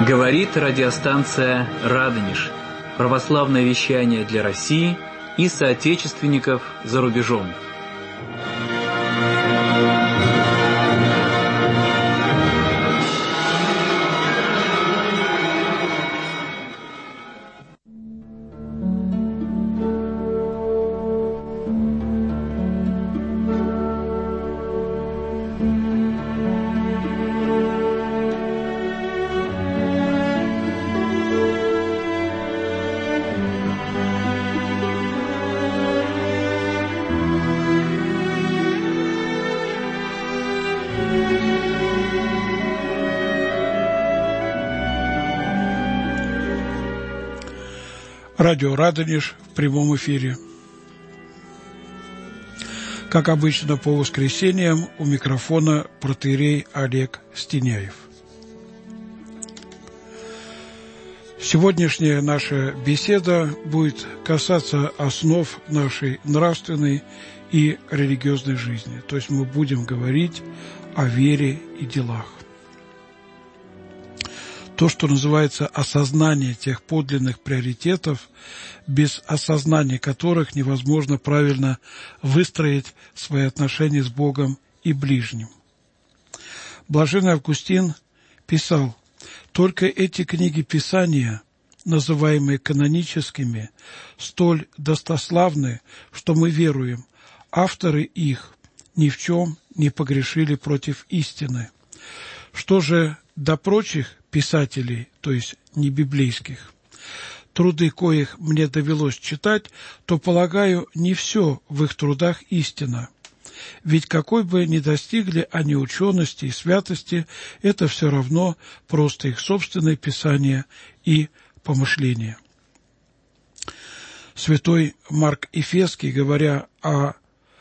Говорит радиостанция «Радонеж». Православное вещание для России и соотечественников за рубежом. Радио «Радонеж» в прямом эфире. Как обычно, по воскресеньям у микрофона протоиерей Олег Стеняев. Сегодняшняя наша беседа будет касаться основ нашей нравственной и религиозной жизни. То есть мы будем говорить о вере и делах. То, что называется осознание тех подлинных приоритетов, без осознания которых невозможно правильно выстроить свои отношения с Богом и ближним. Блаженный Августин писал: «Только эти книги Писания, называемые каноническими, столь достославны, что мы веруем, авторы их ни в чем не погрешили против истины. Что же до прочих писателей, то есть не библейских, труды коих мне довелось читать, то, полагаю, не все в их трудах истина. Ведь какой бы ни достигли они учености и святости, это все равно просто их собственное писание и помышление». Святой Марк Эфесский, говоря о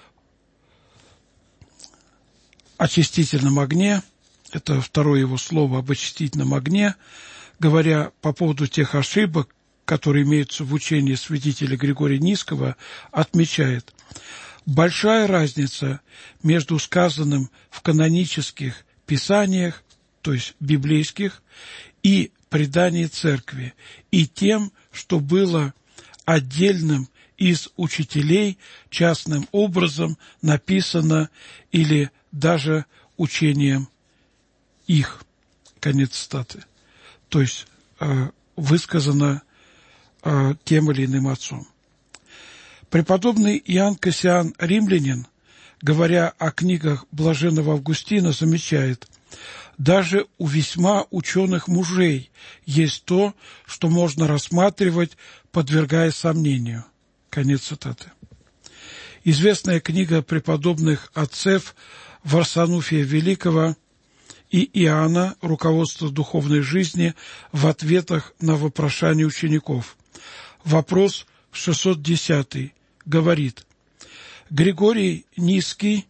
очистительном огне, это второе его слово об очистительном огне, говоря по поводу тех ошибок, которые имеются в учении святителя Григория Нисского, отмечает: большая разница между сказанным в канонических писаниях, то есть библейских, и предании церкви, и тем, что было отдельным из учителей частным образом написано или даже учением их. Конец цитаты. То есть высказано тем или иным отцом. Преподобный Иоанн Кассиан Римлянин, говоря о книгах блаженного Августина, замечает: даже у весьма ученых мужей есть то, что можно рассматривать, подвергая сомнению. Конец цитаты. Известная книга преподобных отцев Варсонофия Великого и Иоанна «Руководство духовной жизни» в ответах на вопрошания учеников. Вопрос 610 говорит: Григорий Нисский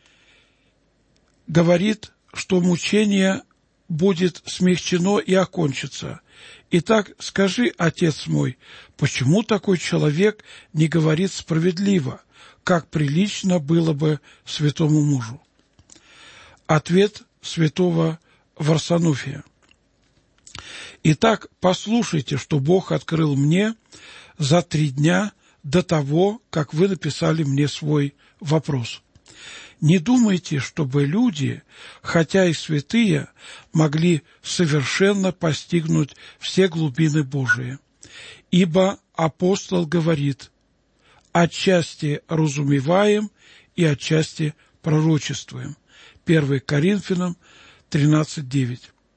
говорит, что мучение будет смягчено и окончится. Итак, скажи, отец мой, почему такой человек не говорит справедливо, как прилично было бы святому мужу? Ответ святого Варсонофия: «Итак, послушайте, что Бог открыл мне за 3 дня до того, как вы написали мне свой вопрос. Не думайте, чтобы люди, хотя и святые, могли совершенно постигнуть все глубины Божии. Ибо апостол говорит: отчасти разумеваем и отчасти пророчествуем». 1 Коринфянам 13:9.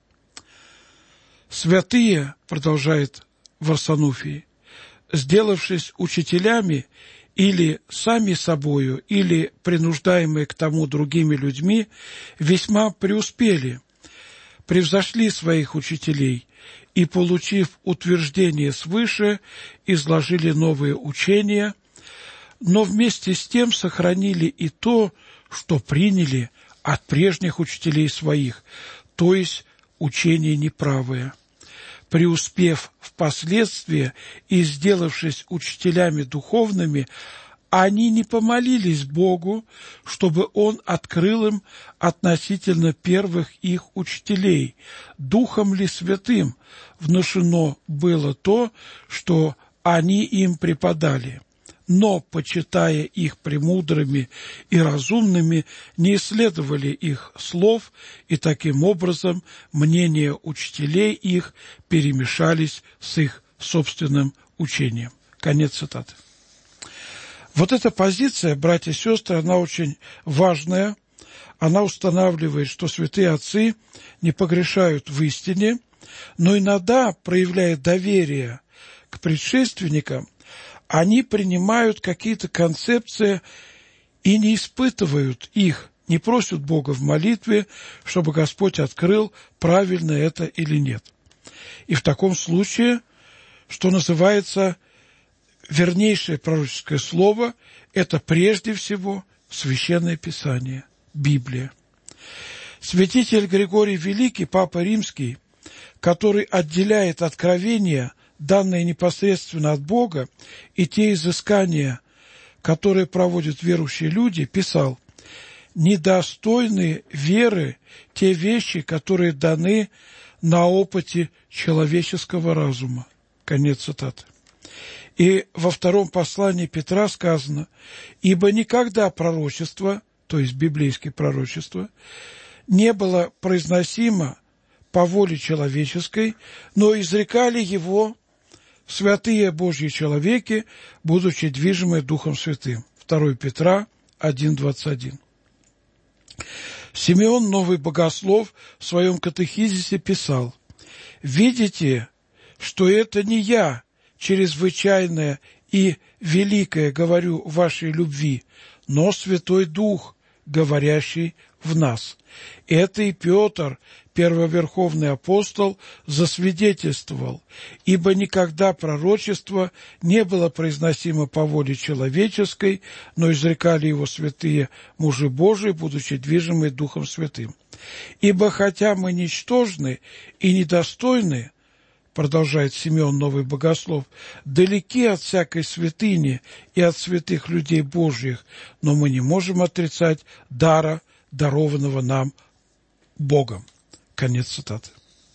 «Святые, — продолжает Варсонофий, — сделавшись учителями или сами собою, или принуждаемые к тому другими людьми, весьма преуспели, превзошли своих учителей и, получив утверждение свыше, изложили новые учения, но вместе с тем сохранили и то, что приняли от прежних учителей своих, то есть учение неправое. Преуспев впоследствии и сделавшись учителями духовными, они не помолились Богу, чтобы Он открыл им относительно первых их учителей, Духом ли Святым внушено было то, что они им преподали. Но, почитая их премудрыми и разумными, не исследовали их слов, и таким образом мнения учителей их перемешались с их собственным учением». Конец цитаты. Вот эта позиция, братья и сестры, она очень важная. Она устанавливает, что святые отцы не погрешают в истине, но иногда, проявляя доверие к предшественникам, они принимают какие-то концепции и не испытывают их, не просят Бога в молитве, чтобы Господь открыл, правильно это или нет. И в таком случае, что называется, вернейшее пророческое слово – это прежде всего Священное Писание, Библия. Святитель Григорий Великий, Папа Римский, который отделяет откровения, данные непосредственно от Бога, и те изыскания, которые проводят верующие люди, писал: «Недостойны веры те вещи, которые даны на опыте человеческого разума». Конец цитаты. И во втором послании Петра сказано: «Ибо никогда пророчество, то есть библейские пророчества, не было произносимо по воле человеческой, но изрекали его святые Божьи человеки, будучи движимы Духом Святым». 2 Петра 1:21. Симеон, новый богослов, в своем катехизисе писал: «Видите, что это не я, чрезвычайное и великое, говорю вашей любви, но Святой Дух, говорящий в нас. Это и Петр, первоверховный апостол, засвидетельствовал, ибо никогда пророчество не было произносимо по воле человеческой, но изрекали его святые мужи Божии, будучи движимы Духом Святым. Ибо хотя мы ничтожны и недостойны, продолжает Симеон, новый богослов, далеки от всякой святыни и от святых людей Божьих, но мы не можем отрицать дара, дарованного нам Богом». Конец цитаты.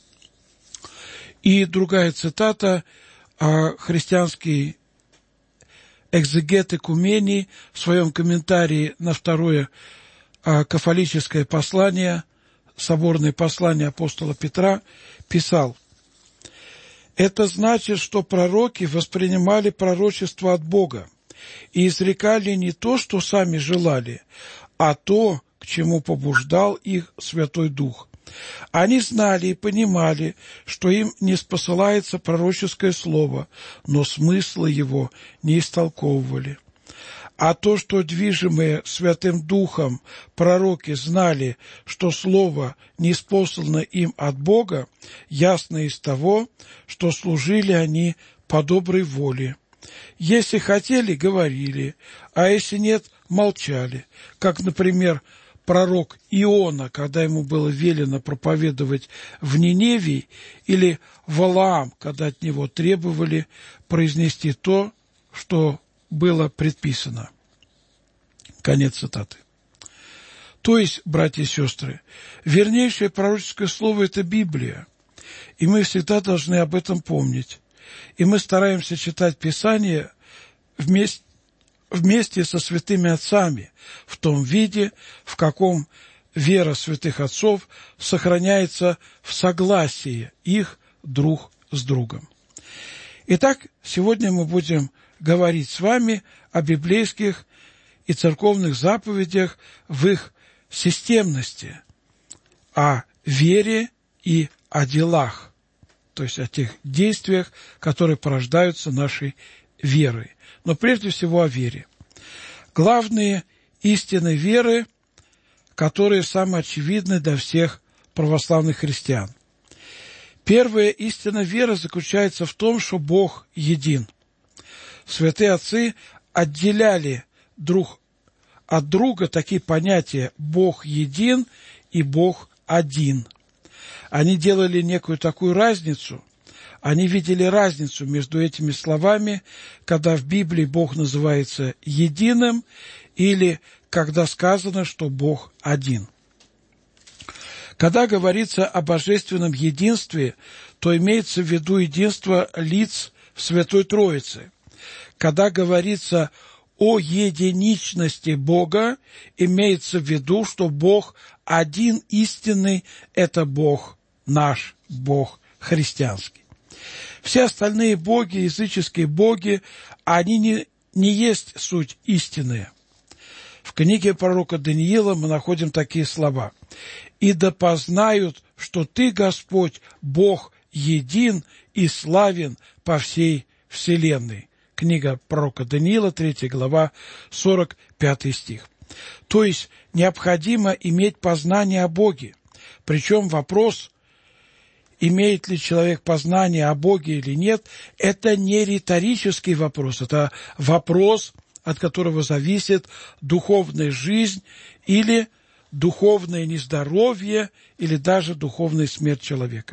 И другая цитата: христианский экзегет Экумений в своем комментарии на второе кафолическое послание, соборное послание апостола Петра, писал: «Это значит, что пророки воспринимали пророчество от Бога и изрекали не то, что сами желали, а то, к чему побуждал их Святой Дух. Они знали и понимали, что им не спосылается пророческое слово, но смысла его не истолковывали. А то, что движимые Святым Духом пророки знали, что слово ниспослано им от Бога, ясно из того, что служили они по доброй воле. Если хотели, говорили, а если нет, молчали, как, например, пророк Иона, когда ему было велено проповедовать в Ниневии, или Валаам, когда от него требовали произнести то, что было предписано». Конец цитаты. То есть, братья и сестры, вернейшее пророческое слово – это Библия, и мы всегда должны об этом помнить. И мы стараемся читать Писание вместе со святыми отцами в том виде, в каком вера святых отцов сохраняется в согласии их друг с другом. Итак, сегодня мы будем говорить с вами о библейских и церковных заповедях в их системности, о вере и о делах, то есть о тех действиях, которые порождаются нашей верой, но прежде всего о вере. Главные истины веры, которые самые очевидны для всех православных христиан. Первая истина веры заключается в том, что Бог един. Святые отцы отделяли друг от друга такие понятия «Бог един» и «Бог один». Они делали некую такую разницу, Они видели разницу между этими словами, когда в Библии Бог называется единым, или когда сказано, что Бог один. Когда говорится о божественном единстве, то имеется в виду единство лиц в Святой Троице. Когда говорится о единичности Бога, имеется в виду, что Бог один истинный – это Бог наш, Бог христианский. Все остальные боги, языческие боги, они не есть суть истинные. В книге пророка Даниила мы находим такие слова. «И да познают, что Ты, Господь, Бог един и славен по всей вселенной». Книга пророка Даниила, 3 глава, 45 стих. То есть необходимо иметь познание о Боге. Причем вопрос, имеет ли человек познание о Боге или нет, это не риторический вопрос, это вопрос, от которого зависит духовная жизнь или духовное нездоровье, или даже духовная смерть человека.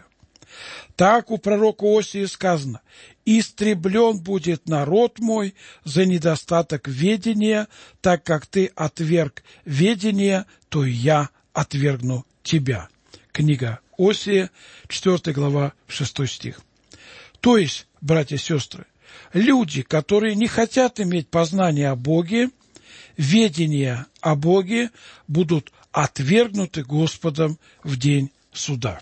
Так у пророка Осии сказано: «Истреблен будет народ мой за недостаток ведения, так как ты отверг ведение, то и я отвергну тебя». Книга Осия, 4 глава, 6 стих. То есть, братья и сестры, люди, которые не хотят иметь познание о Боге, ведение о Боге, будут отвергнуты Господом в день суда.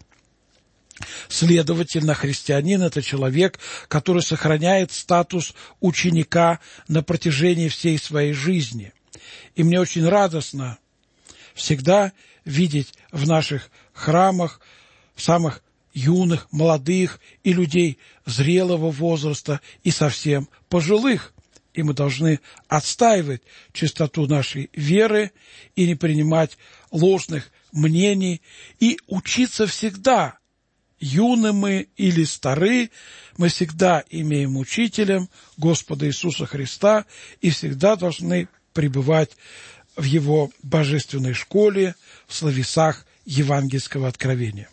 Следовательно, христианин – это человек, который сохраняет статус ученика на протяжении всей своей жизни. И мне очень радостно всегда видеть в наших храмах самых юных, молодых и людей зрелого возраста, и совсем пожилых. И мы должны отстаивать чистоту нашей веры и не принимать ложных мнений, и учиться всегда. Юны мы или стары, мы всегда имеем учителем Господа Иисуса Христа и всегда должны пребывать в Его божественной школе, в словесах евангельского откровения.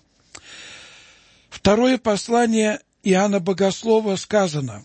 Второе послание Иоанна Богослова сказано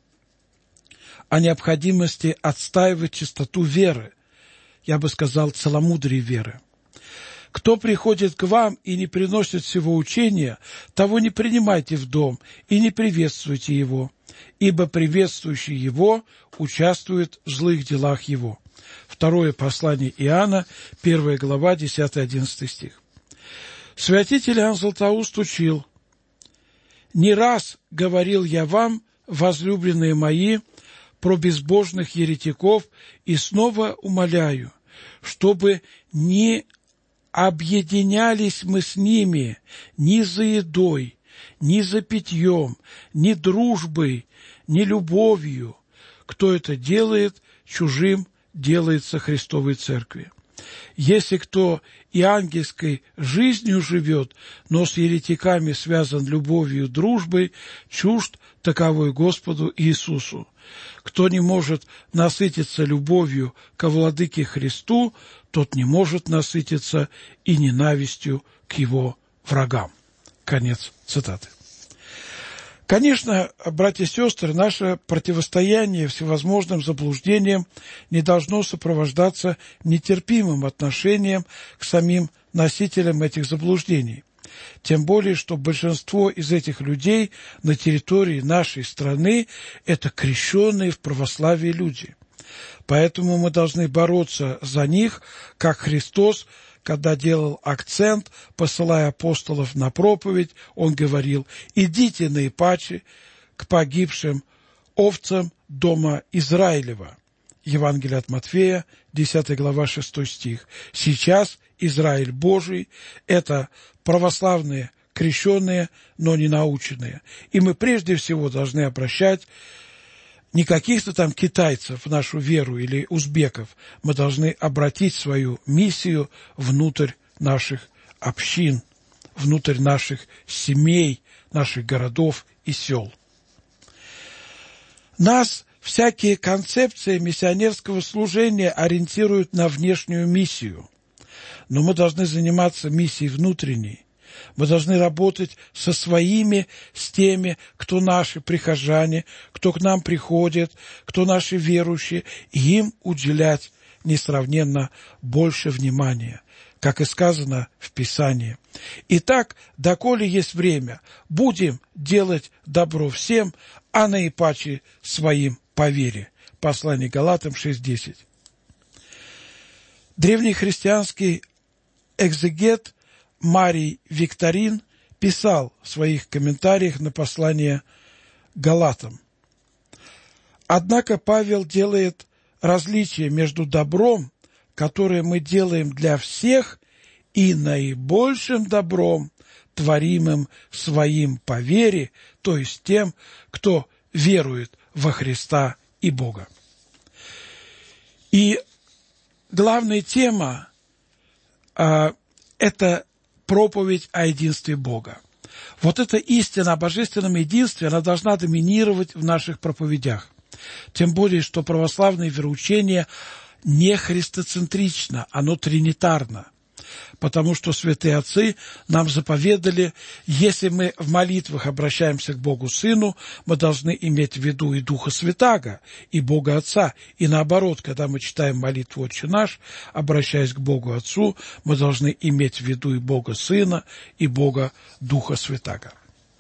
о необходимости отстаивать чистоту веры, я бы сказал, целомудрие веры. «Кто приходит к вам и не приносит всего учения, того не принимайте в дом и не приветствуйте его, ибо приветствующий его участвует в злых делах его». Второе послание Иоанна, 1 глава, 10-11 стих. Святитель Иоанн Златоуст учил: «Не раз говорил я вам, возлюбленные мои, про безбожных еретиков, и снова умоляю, чтобы не объединялись мы с ними ни за едой, ни за питьем, ни дружбой, ни любовью. Кто это делает, чужим делается Христовой Церкви. Если кто и ангельской жизнью живет, но с еретиками связан любовью и дружбой, чужд таковой Господу Иисусу. Кто не может насытиться любовью ко Владыке Христу, тот не может насытиться и ненавистью к его врагам». Конец цитаты. Конечно, братья и сестры, наше противостояние всевозможным заблуждениям не должно сопровождаться нетерпимым отношением к самим носителям этих заблуждений. Тем более, что большинство из этих людей на территории нашей страны – это крещенные в православии люди. Поэтому мы должны бороться за них, как Христос, когда делал акцент, посылая апостолов на проповедь, Он говорил: «Идите наипаче к погибшим овцам дома Израилева». Евангелие от Матфея, 10 глава, 6 стих. Сейчас Израиль Божий – это православные, крещенные, но не наученные. И мы прежде всего должны обращать не каких-то там китайцев в нашу веру или узбеков. Мы должны обратить свою миссию внутрь наших общин, внутрь наших семей, наших городов и сел. Нас всякие концепции миссионерского служения ориентируют на внешнюю миссию, но мы должны заниматься миссией внутренней. Мы должны работать со своими, с теми, кто наши прихожане, кто к нам приходит, кто наши верующие, и им уделять несравненно больше внимания, как и сказано в Писании. Итак, доколе есть время, будем делать добро всем, а наипаче своим по вере. Послание Галатам 6:10. Древнехристианский экзегет Марий Викторин писал в своих комментариях на послание Галатам: «Однако Павел делает различие между добром, которое мы делаем для всех, и наибольшим добром, творимым своим по вере, то есть тем, кто верует во Христа и Бога». И главная тема это проповедь о единстве Бога. Вот эта истина о божественном единстве, она должна доминировать в наших проповедях. Тем более, что православное вероучение не христоцентрично, оно тринитарно. Потому что святые отцы нам заповедали, если мы в молитвах обращаемся к Богу Сыну, мы должны иметь в виду и Духа Святаго, и Бога Отца. И наоборот, когда мы читаем молитву «Отче наш», обращаясь к Богу Отцу, мы должны иметь в виду и Бога Сына, и Бога Духа Святаго.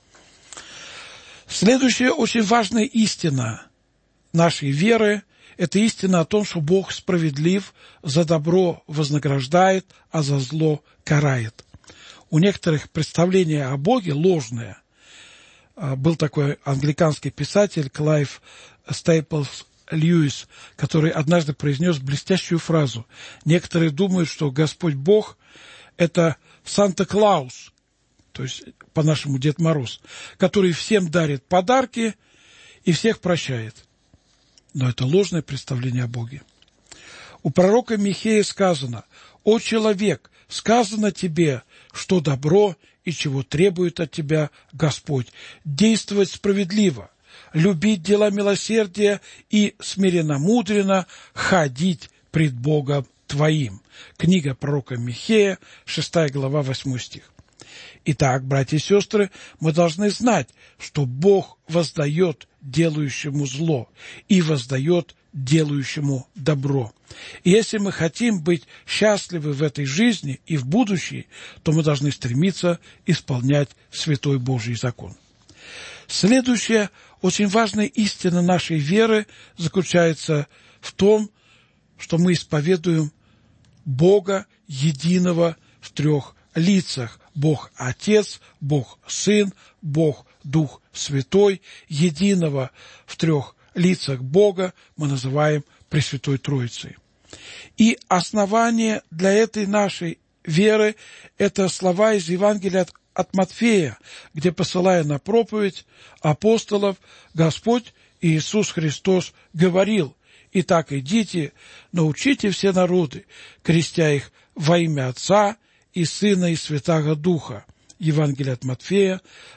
Следующая очень важная истина нашей веры – это истина о том, что Бог справедлив, за добро вознаграждает, а за зло карает. У некоторых представление о Боге ложное. Был такой англиканский писатель Клайв Стейплс Льюис, который однажды произнес блестящую фразу: «Некоторые думают, что Господь Бог – это Санта-Клаус, то есть по-нашему Дед Мороз, который всем дарит подарки и всех прощает». Но это ложное представление о Боге. У пророка Михея сказано: «О человек, сказано тебе, что добро и чего требует от тебя Господь, действовать справедливо, любить дела милосердия и смиренно-мудренно ходить пред Богом твоим». Книга пророка Михея, 6 глава, 8 стих. Итак, братья и сестры, мы должны знать, что Бог воздает делающему зло и воздает делающему добро. И если мы хотим быть счастливы в этой жизни и в будущей, то мы должны стремиться исполнять святой Божий закон. Следующая очень важная истина нашей веры заключается в том, что мы исповедуем Бога единого в трех лицах. Бог Отец, Бог Сын, Бог Дух Святой, единого в трех лицах Бога мы называем Пресвятой Троицей. И основание для этой нашей веры – это слова из Евангелия от Матфея, где, посылая на проповедь апостолов, Господь Иисус Христос говорил: «Итак, идите, научите все народы, крестя их во имя Отца и Сына и Святаго Духа». Евангелие от Матфея,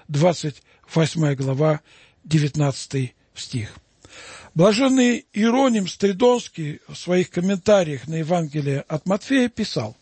28 глава, 19 стих. Блаженный Иероним Стридонский в своих комментариях на Евангелие от Матфея писал: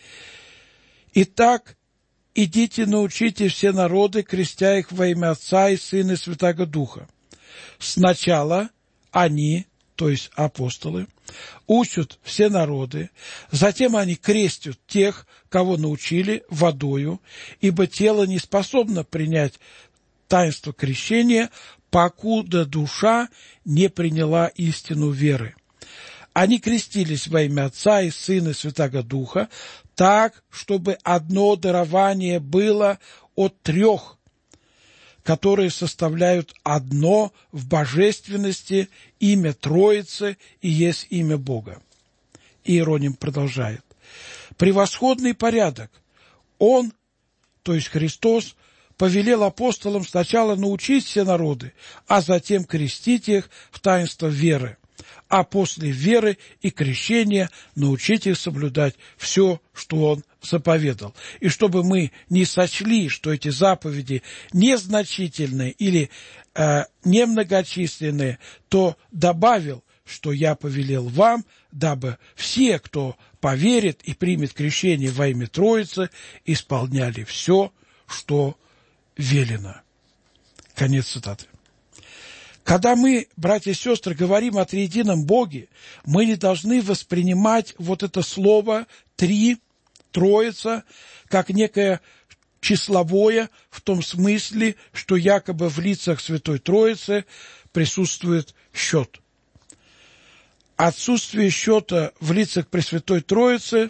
«Итак, идите, научите все народы, крестя их во имя Отца и Сына и Святаго Духа. Сначала они, то есть апостолы, учат все народы, затем они крестят тех, кого научили, водою, ибо тело не способно принять таинство крещения, покуда душа не приняла истину веры. Они крестились во имя Отца и Сына и Святаго Духа, так, чтобы одно дарование было от трех, которые составляют одно в божественности, имя Троицы и есть имя Бога». Иероним продолжает: «Превосходный порядок. Он, то есть Христос, повелел апостолам сначала научить все народы, а затем крестить их в таинство веры, а после веры и крещения научить их соблюдать все, что Он заповедал. И чтобы мы не сочли, что эти заповеди незначительные или немногочисленные, то добавил, что я повелел вам, дабы все, кто поверит и примет крещение во имя Троицы, исполняли все, что велено». Конец цитаты. Когда мы, братья и сестры, говорим о триедином Боге, мы не должны воспринимать вот это слово «три», «троица», как некое числовое, в том смысле, что якобы в лицах Святой Троицы присутствует счет. Отсутствие счета в лицах Пресвятой Троицы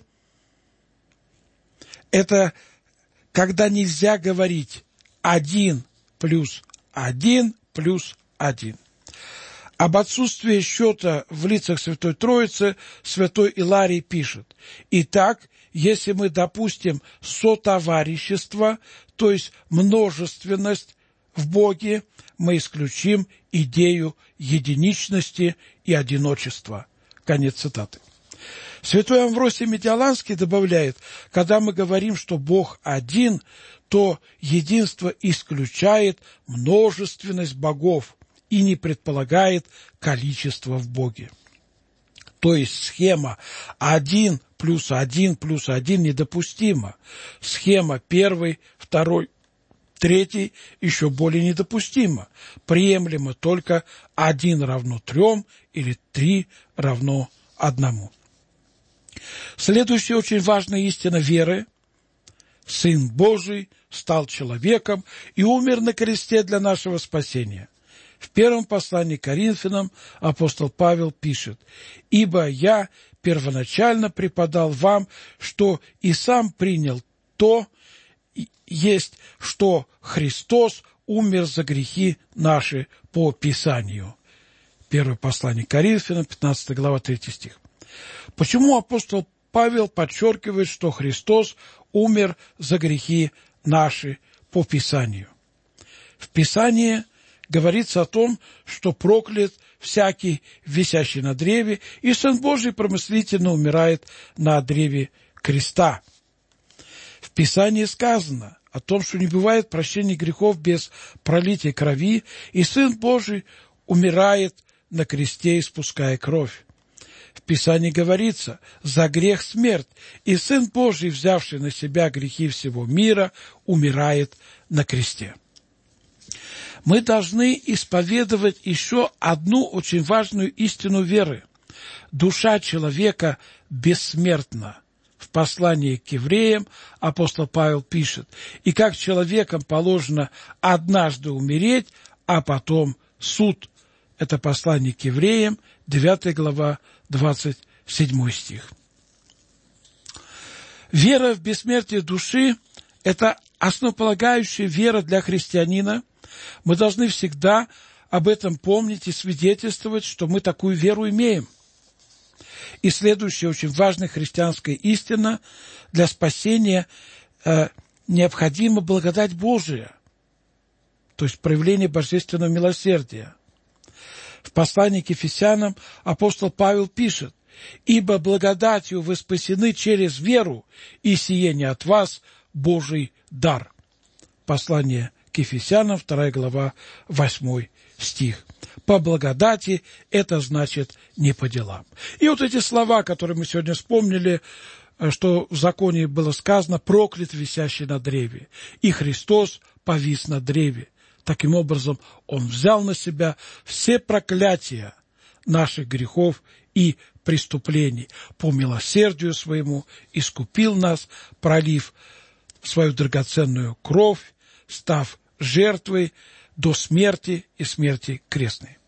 – это когда нельзя говорить 1 плюс 1 плюс 1. Об отсутствии счета в лицах Святой Троицы святой Иларий пишет: «Итак, если мы допустим сотоварищество, то есть множественность в Боге, мы исключим идею единичности и одиночества». Конец цитаты. Святой Амвросий Медиаланский добавляет: когда мы говорим, что Бог один, то единство исключает множественность богов и не предполагает количество в Боге. То есть схема 1 плюс 1 плюс 1 недопустима. Схема 1, 2, 3 еще более недопустима. Приемлемо только 1 равно 3 или 3 равно 1. Следующая очень важная истина веры: Сын Божий стал человеком и умер на кресте для нашего спасения. В первом послании к Коринфянам апостол Павел пишет: «Ибо я первоначально преподал вам, что и сам принял то, есть, что Христос умер за грехи наши по Писанию». Первое послание к Коринфянам, 15 глава, 3 стих. Почему апостол Павел подчеркивает, что Христос умер за грехи наши по Писанию? В Писании говорится о том, что проклят всякий, висящий на древе, и Сын Божий промыслительно умирает на древе креста. В Писании сказано о том, что не бывает прощения грехов без пролития крови, и Сын Божий умирает на кресте, испуская кровь. В Писании говорится: «За грех смерть, и Сын Божий, взявший на себя грехи всего мира, умирает на кресте». Мы должны исповедовать еще одну очень важную истину веры. Душа человека бессмертна. В послании к евреям апостол Павел пишет: «И как человекам положено однажды умереть, а потом суд». Это послание к евреям, 9 глава, 27 стих. Вера в бессмертие души – это основополагающая вера для христианина. Мы должны всегда об этом помнить и свидетельствовать, что мы такую веру имеем. И следующая очень важная христианская истина: для спасения необходима благодать Божия, то есть проявление божественного милосердия. В послании к Ефесянам апостол Павел пишет: «Ибо благодатью вы спасены через веру, и сие не от вас, Божий дар». Послание к Ефесянам, 2 глава, 8 стих. По благодати – это значит не по делам. И вот эти слова, которые мы сегодня вспомнили, что в законе было сказано: «Проклят висящий на древе», и Христос повис на древе. Таким образом, Он взял на себя все проклятия наших грехов и преступлений. По милосердию Своему искупил нас, пролив свою драгоценную кровь, став жертвой до смерти и смерти крестной.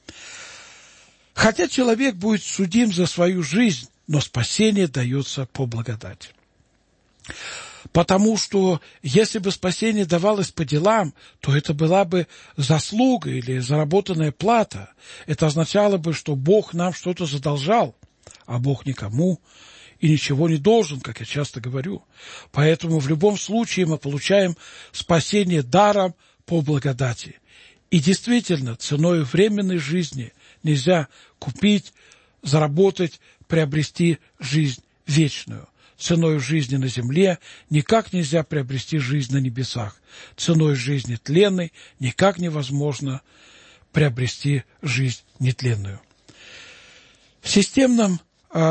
Хотя человек будет судим за свою жизнь, но спасение дается по благодати. Потому что если бы спасение давалось по делам, то это была бы заслуга или заработанная плата. Это означало бы, что Бог нам что-то задолжал, а Бог никому и ничего не должен, как я часто говорю. Поэтому в любом случае мы получаем спасение даром по благодати. И действительно, ценой временной жизни нельзя купить, заработать, приобрести жизнь вечную. Ценой жизни на земле никак нельзя приобрести жизнь на небесах. Ценой жизни тленной никак невозможно приобрести жизнь нетленную. В системном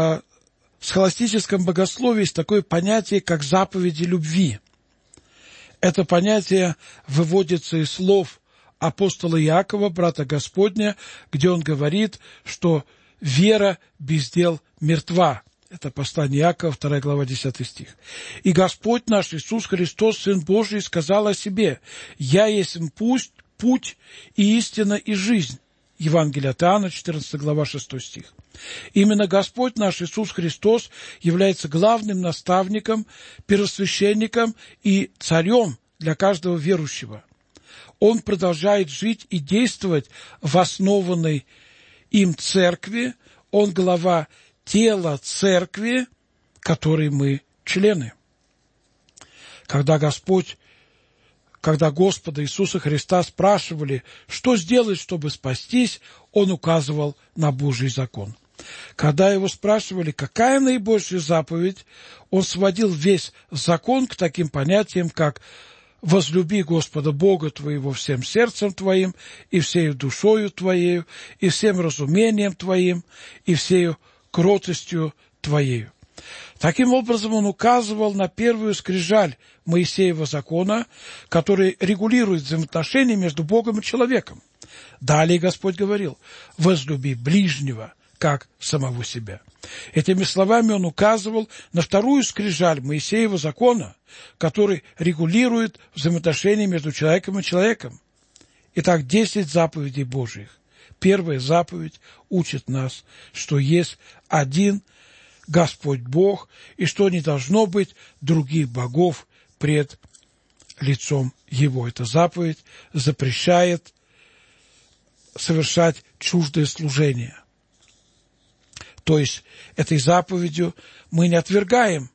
схоластическом богословии есть такое понятие, как заповеди любви. Это понятие выводится из слов апостола Иакова, брата Господня, где он говорит, что вера без дел мертва. Это послание Иакова, 2 глава, 10 стих. «И Господь наш Иисус Христос, Сын Божий, сказал о себе: «Я есть путь и истина и жизнь». Евангелие от Иоанна, 14 глава, 6 стих. Именно Господь наш Иисус Христос является главным наставником, первосвященником и царем для каждого верующего. Он продолжает жить и действовать в основанной им церкви. Он глава тела церкви, которой мы члены. Когда Господа Иисуса Христа спрашивали, что сделать, чтобы спастись, Он указывал на Божий закон. Когда Его спрашивали, какая наибольшая заповедь, Он сводил весь закон к таким понятиям, как «возлюби Господа Бога твоего всем сердцем твоим, и всею душою твоею, и всем разумением твоим, и всею кротостью твоею». Таким образом, он указывал на первую скрижаль Моисеева закона, который регулирует взаимоотношения между Богом и человеком. Далее Господь говорил: «Возлюби ближнего, как самого себя». Этими словами он указывал на вторую скрижаль Моисеева закона, который регулирует взаимоотношения между человеком и человеком. Итак, 10 заповедей Божьих. Первая заповедь учит нас, что есть один Господь Бог, и что не должно быть других богов пред лицом Его. Эта заповедь запрещает совершать чуждое служение. То есть, этой заповедью мы не отвергаем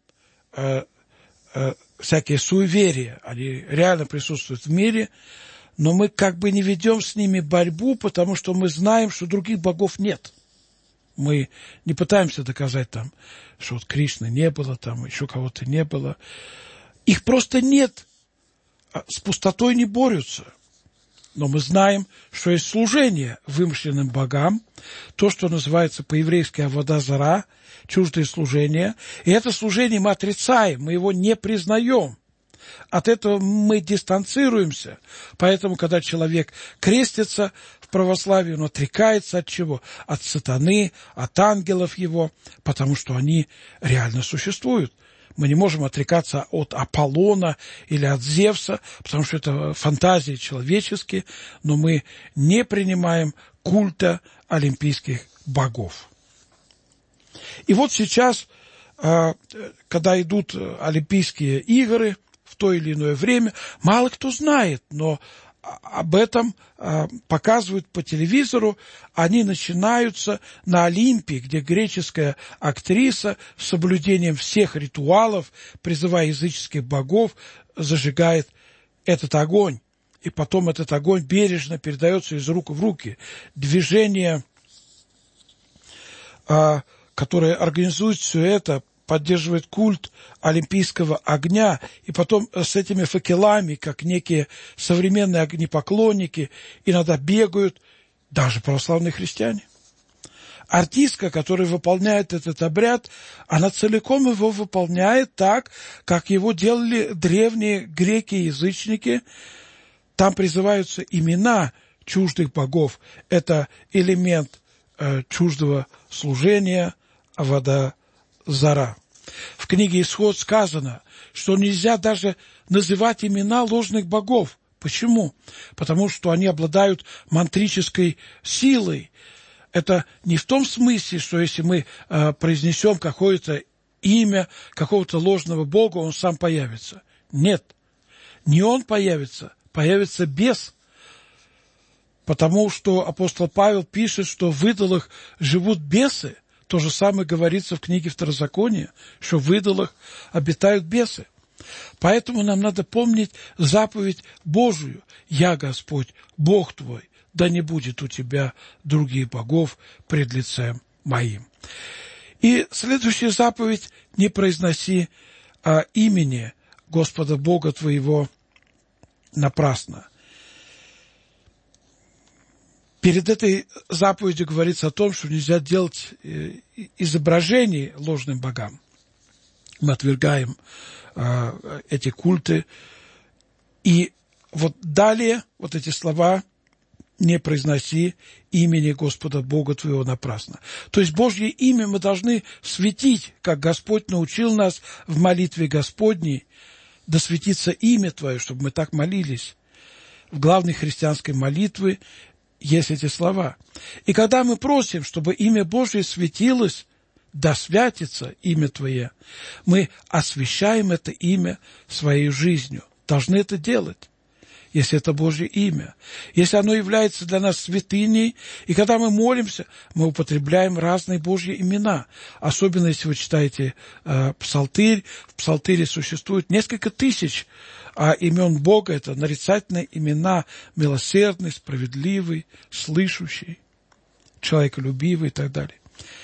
всякие суеверия. Они реально присутствуют в мире, но мы как бы не ведем с ними борьбу, потому что мы знаем, что других богов нет. Мы не пытаемся доказать там, что вот Кришны не было, там еще кого-то не было. Их просто нет. С пустотой не борются. Но мы знаем, что есть служение вымышленным богам, то, что называется по-еврейски авода зара, чуждое служение. И это служение мы отрицаем, мы его не признаем. От этого мы дистанцируемся. Поэтому, когда человек крестится в православии, он отрекается от чего? От сатаны, от ангелов его, потому что они реально существуют. Мы не можем отрекаться от Аполлона или от Зевса, потому что это фантазии человеческие, но мы не принимаем культа олимпийских богов. И вот сейчас, когда идут Олимпийские игры в то или иное время, мало кто знает, но об этом показывают по телевизору. Они начинаются на Олимпии, где греческая актриса с соблюдением всех ритуалов, призывая языческих богов, зажигает этот огонь. И потом этот огонь бережно передается из рук в руки. Движение, которое организует все это, поддерживает культ олимпийского огня, и потом с этими факелами, как некие современные огнепоклонники, иногда бегают даже православные христиане. Артистка, которая выполняет этот обряд, она целиком его выполняет так, как его делали древние греки-язычники. Там призываются имена чуждых богов. Это элемент чуждого служения, авода зара. В книге «Исход» сказано, что нельзя даже называть имена ложных богов. Почему? Потому что они обладают мантрической силой. Это не в том смысле, что если мы произнесем какое-то имя какого-то ложного бога, он сам появится. Нет, не он появится, появится бес. Потому что апостол Павел пишет, что в идолах живут бесы. То же самое говорится в книге Второзакония, что в идолах обитают бесы. Поэтому нам надо помнить заповедь Божию: «Я Господь, Бог твой, да не будет у тебя других богов пред лицем моим». И следующая заповедь: «Не произноси имени Господа Бога твоего напрасно». Перед этой заповедью говорится о том, что нельзя делать изображений ложным богам. Мы отвергаем эти культы. И вот далее вот эти слова: «Не произноси имени Господа Бога твоего напрасно». То есть Божье имя мы должны светить, как Господь научил нас в молитве Господней: «Да светится имя Твое», чтобы мы так молились. В главной христианской молитве есть эти слова. И когда мы просим, чтобы имя Божье светилось, «Да святится имя Твое», мы освящаем это имя своей жизнью. Должны это делать, если это Божье имя, если оно является для нас святыней. И когда мы молимся, мы употребляем разные Божьи имена. Особенно, если вы читаете Псалтырь. В Псалтыре существует несколько тысяч имен Бога. Это нарицательные имена: милосердный, справедливый, слышащий, человеколюбивый и так далее.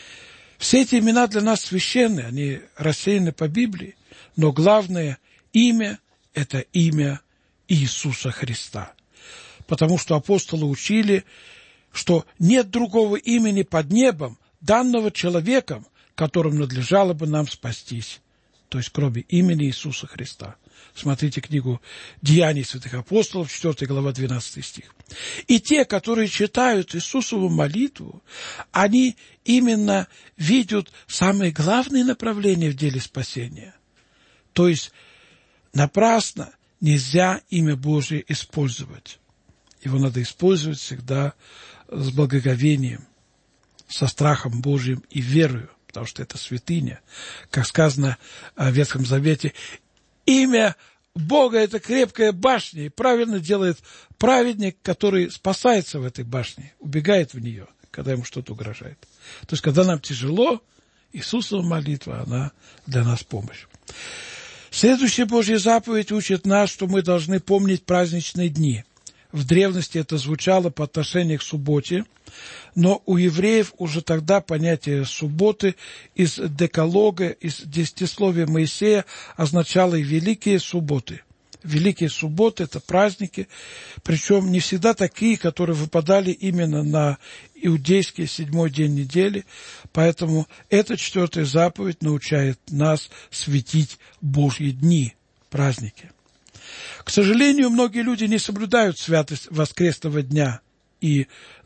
Все эти имена для нас священны, они рассеяны по Библии, но главное имя – это имя Иисуса Христа. Потому что апостолы учили, что нет другого имени под небом, данного человеком, которым надлежало бы нам спастись, то есть кроме имени Иисуса Христа. Смотрите книгу «Деяний святых апостолов», 4 глава, 12 стих. И те, которые читают Иисусову молитву, они именно видят самые главные направления в деле спасения. То есть напрасно нельзя имя Божие использовать. Его надо использовать всегда с благоговением, со страхом Божьим и верою, потому что это святыня. Как сказано в Ветхом Завете: имя Бога – это крепкая башня, и правильно делает праведник, который спасается в этой башне, убегает в нее, когда ему что-то угрожает. То есть, когда нам тяжело, Иисусова молитва, она для нас помощь. Следующая Божья заповедь учит нас, что мы должны помнить праздничные дни. В древности это звучало по отношению к субботе, но у евреев уже тогда понятие субботы из Декалога, из Десятисловия Моисея означало и великие субботы. Великие субботы – это праздники, причем не всегда такие, которые выпадали именно на иудейский 7-й день недели, поэтому эта 4-я заповедь научает нас светить Божьи дни, праздники. К сожалению, многие люди не соблюдают святость воскресного дня и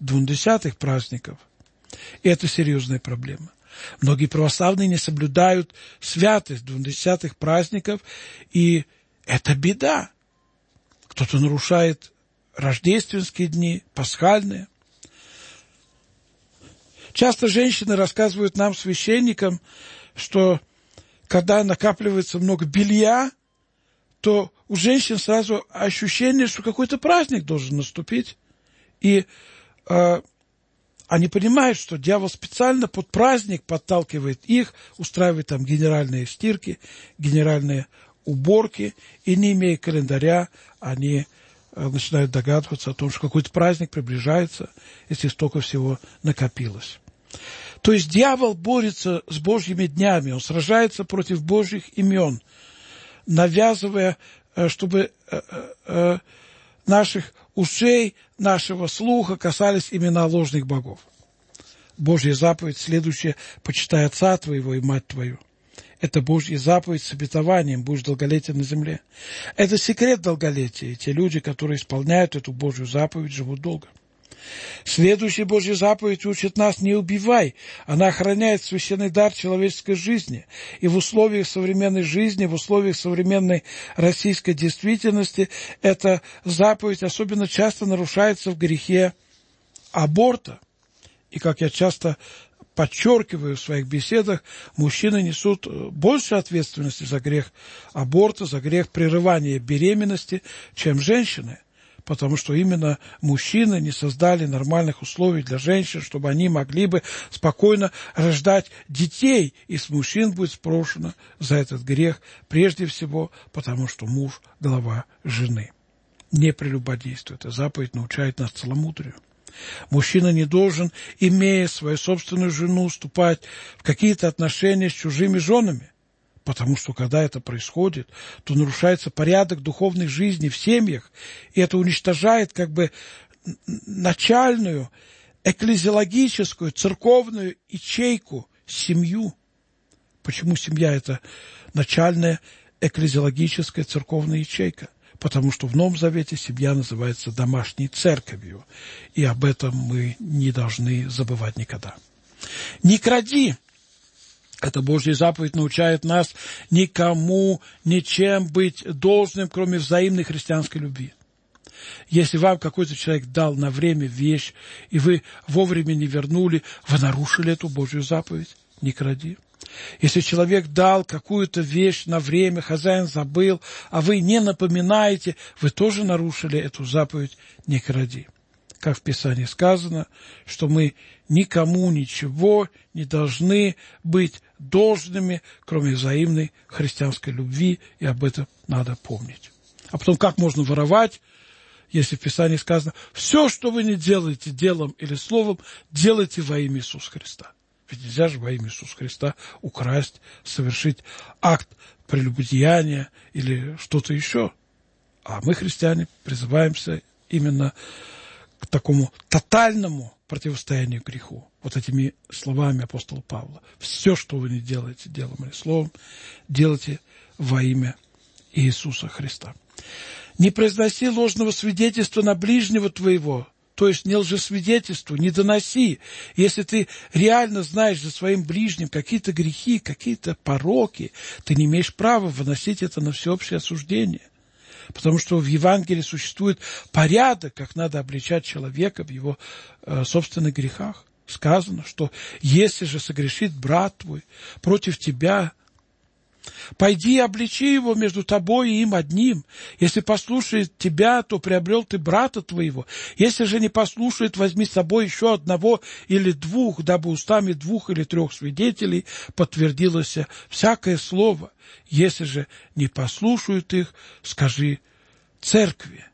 20 праздников. И это серьезная проблема. Многие православные не соблюдают святость 20 праздников, и это беда. Кто-то нарушает рождественские дни, пасхальные. Часто женщины рассказывают нам, священникам, что когда накапливается много белья, то у женщин сразу ощущение, что какой-то праздник должен наступить. И они понимают, что дьявол специально под праздник подталкивает их, устраивает там генеральные стирки, генеральные уборки, и, не имея календаря, они начинают догадываться о том, что какой-то праздник приближается, если столько всего накопилось. То есть дьявол борется с Божьими днями, он сражается против Божьих имен, навязывая, чтобы наших ушей, нашего слуха касались имена ложных богов. Божья заповедь следующая: «Почитай отца твоего и мать твою». Это Божья заповедь с обетованием: будешь долголетен на земле. Это секрет долголетия, и те люди, которые исполняют эту Божью заповедь, живут долго. Следующая Божья заповедь учит нас: не убивай. Она охраняет священный дар человеческой жизни. И в условиях современной жизни, в условиях современной российской действительности, эта заповедь особенно часто нарушается в грехе аборта. И, как я часто подчеркиваю в своих беседах, мужчины несут больше ответственности за грех аборта, за грех прерывания беременности, чем женщины. Потому что именно мужчины не создали нормальных условий для женщин, чтобы они могли бы спокойно рождать детей, и с мужчин будет спрошено за этот грех, прежде всего, потому что муж – глава жены. Не прелюбодействуй. Эта заповедь научает нас целомудрию. Мужчина не должен, имея свою собственную жену, вступать в какие-то отношения с чужими женами. Потому что, когда это происходит, то нарушается порядок духовной жизни в семьях, и это уничтожает как бы начальную, экклезиологическую, церковную ячейку, семью. Почему семья – это начальная экклезиологическая церковная ячейка? потому что в Новом Завете семья называется домашней церковью, и об этом мы не должны забывать никогда. Не кради. Эта Божья заповедь научает нас никому ничем быть должным, кроме взаимной христианской любви. Если вам какой-то человек дал на время вещь, и вы вовремя не вернули, вы нарушили эту Божью заповедь. Не кради. Если человек дал какую-то вещь на время, хозяин забыл, а вы не напоминаете, вы тоже нарушили эту заповедь «не кради». Как в Писании сказано, что мы никому ничего не должны быть должными, кроме взаимной христианской любви, и об этом надо помнить. А потом, как можно воровать, если в Писании сказано, все, что вы не делаете делом или словом, делайте во имя Иисуса Христа. Ведь нельзя же во имя Иисуса Христа украсть, совершить акт прелюбодеяния или что-то еще. А мы, христиане, призываемся именно к такому тотальному противостоянию греху. Вот этими словами апостола Павла. Все, что вы не делаете делом или словом, делайте во имя Иисуса Христа. Не произноси ложного свидетельства на ближнего твоего, то есть не лжесвидетельствуй, не доноси. Если ты реально знаешь за своим ближним какие-то грехи, какие-то пороки, ты не имеешь права выносить это на всеобщее осуждение. Потому что в Евангелии существует порядок, как надо обличать человека в его собственных грехах. Сказано, что если же согрешит брат твой против тебя, пойди и обличи его между тобой и им одним. Если послушает тебя, то приобрел ты брата твоего. Если же не послушает, возьми с собой еще одного или двух, дабы устами 2 или 3 свидетелей подтвердилось всякое слово. Если же не послушают их, скажи церкви.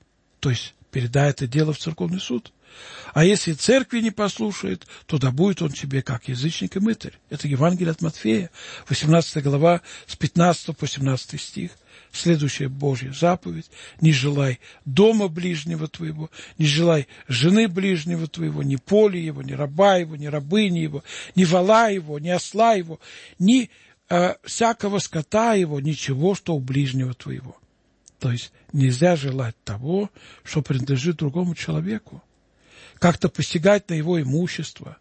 То есть передай это дело в церковный суд. А если церкви не послушает, то да будет он тебе как язычник и мытарь. Это Евангелие от Матфея, 18 глава, с 15 по 17 стих. Следующая Божья заповедь. Не желай дома ближнего твоего, не желай жены ближнего твоего, ни поля его, ни раба его, ни рабыни его, ни вола его, ни осла его, ни всякого скота его, ничего, что у ближнего твоего. То есть нельзя желать того, что принадлежит другому человеку. Как-то посягать на его имущество.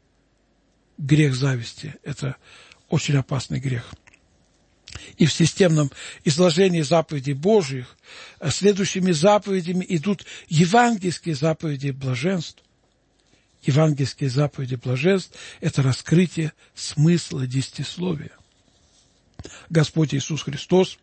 Грех зависти – это очень опасный грех. И в системном изложении заповедей Божьих следующими заповедями идут евангельские заповеди блаженств. Евангельские заповеди блаженств – это раскрытие смысла десятисловия. Господь Иисус Христос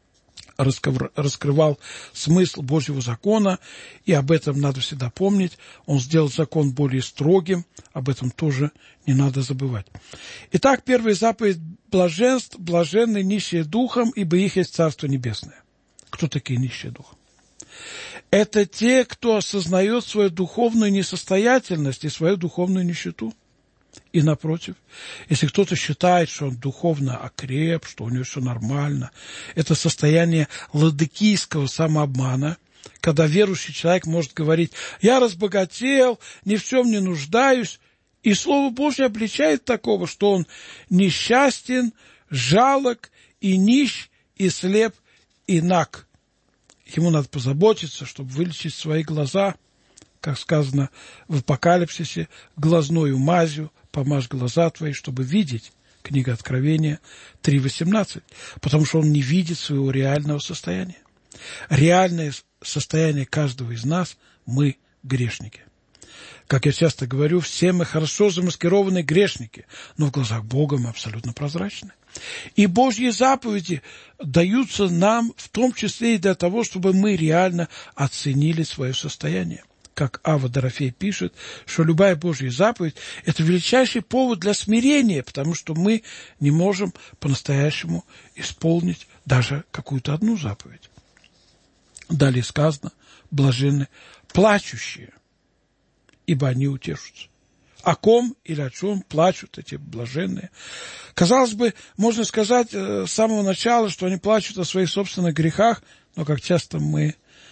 раскрывал смысл Божьего закона, и об этом надо всегда помнить. Он сделал закон более строгим, об этом тоже не надо забывать. Итак, первая заповедь блаженств: блаженны нищие духом, ибо их есть Царство Небесное. Кто такие нищие духом? Это те, кто осознает свою духовную несостоятельность и свою духовную нищету. И напротив, если кто-то считает, что он духовно окреп, что у него все нормально, это состояние ладыкийского самообмана, когда верующий человек может говорить: «Я разбогател, ни в чем не нуждаюсь», и Слово Божье обличает такого, что он несчастен, жалок и нищ, и слеп, и наг. Ему надо позаботиться, чтобы вылечить свои глаза, как сказано в Апокалипсисе: глазною мазью помажь глаза твои, чтобы видеть. Книга Откровения 3:18. Потому что он не видит своего реального состояния. Реальное состояние каждого из нас – мы грешники. Как я часто говорю, все мы хорошо замаскированные грешники, но в глазах Бога мы абсолютно прозрачны. И Божьи заповеди даются нам в том числе и для того, чтобы мы реально оценили свое состояние. Как Ава Дорофей пишет, что любая Божья заповедь – это величайший повод для смирения, потому что мы не можем по-настоящему исполнить даже какую-то одну заповедь. Далее сказано: блаженны плачущие, ибо они утешатся. О ком или о чем плачут эти блаженные? Казалось бы, можно сказать с самого начала, что они плачут о своих собственных грехах, но как часто мы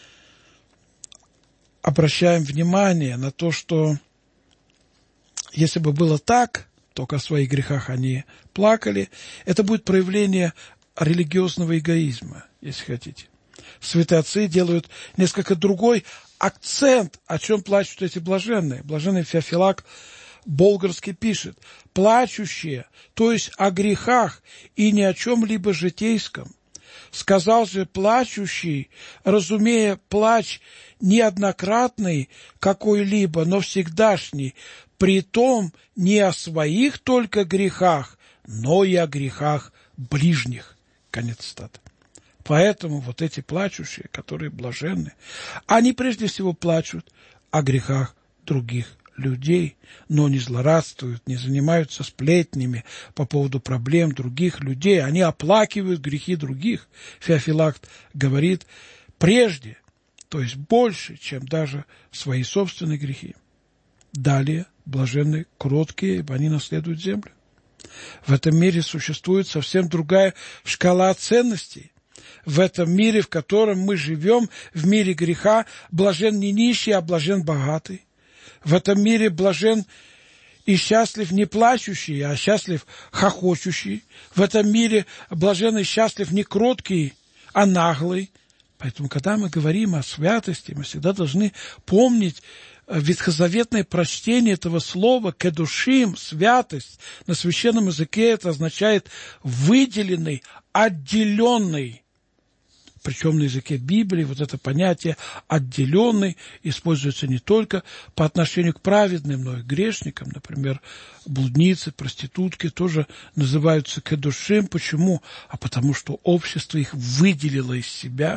обращаем внимание на то, что если бы было так, только о своих грехах они плакали, это будет проявление религиозного эгоизма, если хотите. Святые отцы делают несколько другой акцент, о чем плачут эти блаженные. Блаженный Феофилакт Болгарский пишет: «Плачущие, то есть о грехах и ни о чем-либо житейском. Сказал же плачущий, разумея плач неоднократный какой-либо, но всегдашний, притом не о своих только грехах, но и о грехах ближних». Конец цитаты. Поэтому вот эти плачущие, которые блаженны, они прежде всего плачут о грехах других людей, но не злорадствуют, не занимаются сплетнями по поводу проблем других людей, они оплакивают грехи других. Феофилакт говорит: прежде, то есть больше, чем даже свои собственные грехи. Далее, блаженны кроткие, ибо они наследуют землю. В этом мире существует совсем другая шкала ценностей. В этом мире, в котором мы живем, в мире греха, блажен не нищий, а блажен богатый. В этом мире блажен и счастлив не плачущий, а счастлив хохочущий. В этом мире блажен и счастлив не кроткий, а наглый. Поэтому, когда мы говорим о святости, мы всегда должны помнить ветхозаветное прочтение этого слова «кедушим», святость. На священном языке это означает «выделенный», «отделенный». Причем на языке Библии вот это понятие «отделенный» используется не только по отношению к праведным, но и к грешникам. Например, блудницы, проститутки тоже называются кедушим. Почему? А потому что общество их выделило из себя,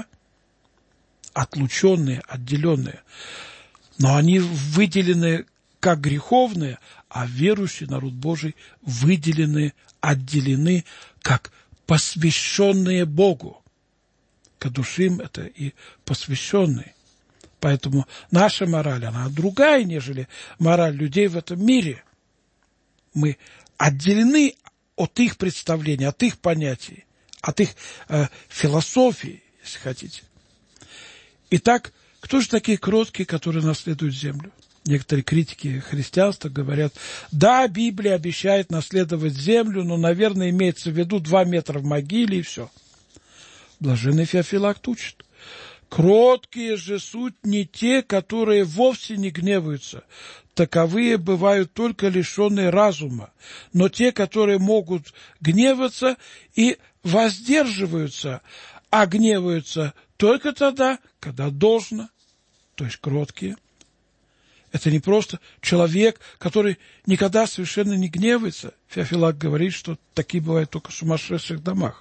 отлученные, отделенные. Но они выделены как греховные, а верующий народ Божий выделены, отделены как посвященные Богу. Кадушим – это и посвященный. Поэтому наша мораль, она другая, нежели мораль людей в этом мире. Мы отделены от их представлений, от их понятий, от их философии, если хотите. Итак, кто же такие кроткие, которые наследуют землю? Некоторые критики христианства говорят: да, Библия обещает наследовать землю, но, наверное, имеется в виду 2 метра в могиле и все. Блаженный Феофилакт учит: кроткие же суть не те, которые вовсе не гневаются. Таковые бывают только лишенные разума, но те, которые могут гневаться и воздерживаются, а гневаются только тогда, когда должно, то есть кроткие. Это не просто человек, который никогда совершенно не гневается. Феофилакт говорит, что такие бывают только в сумасшедших домах.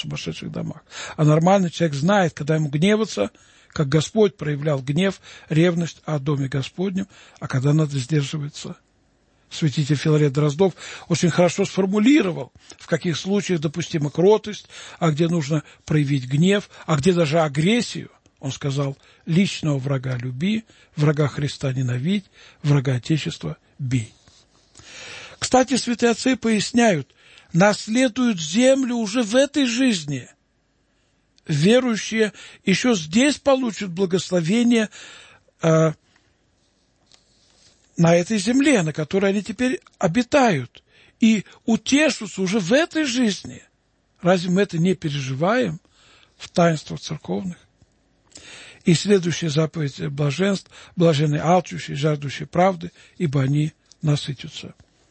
А нормальный человек знает, когда ему гневаться, как Господь проявлял гнев, ревность о доме Господнем, а когда надо сдерживаться. Святитель Филарет Дроздов очень хорошо сформулировал, в каких случаях допустима кротость, а где нужно проявить гнев, а где даже агрессию. Он сказал: личного врага люби, врага Христа ненавидь, врага Отечества бей. Кстати, святые отцы поясняют: наследуют землю уже в этой жизни. Верующие еще здесь получат благословение на этой земле, на которой они теперь обитают, и утешатся уже в этой жизни. Разве мы это не переживаем в таинствах церковных? И следующая заповедь блаженств: блаженны алчущие, жаждущие правды, ибо они насытятся.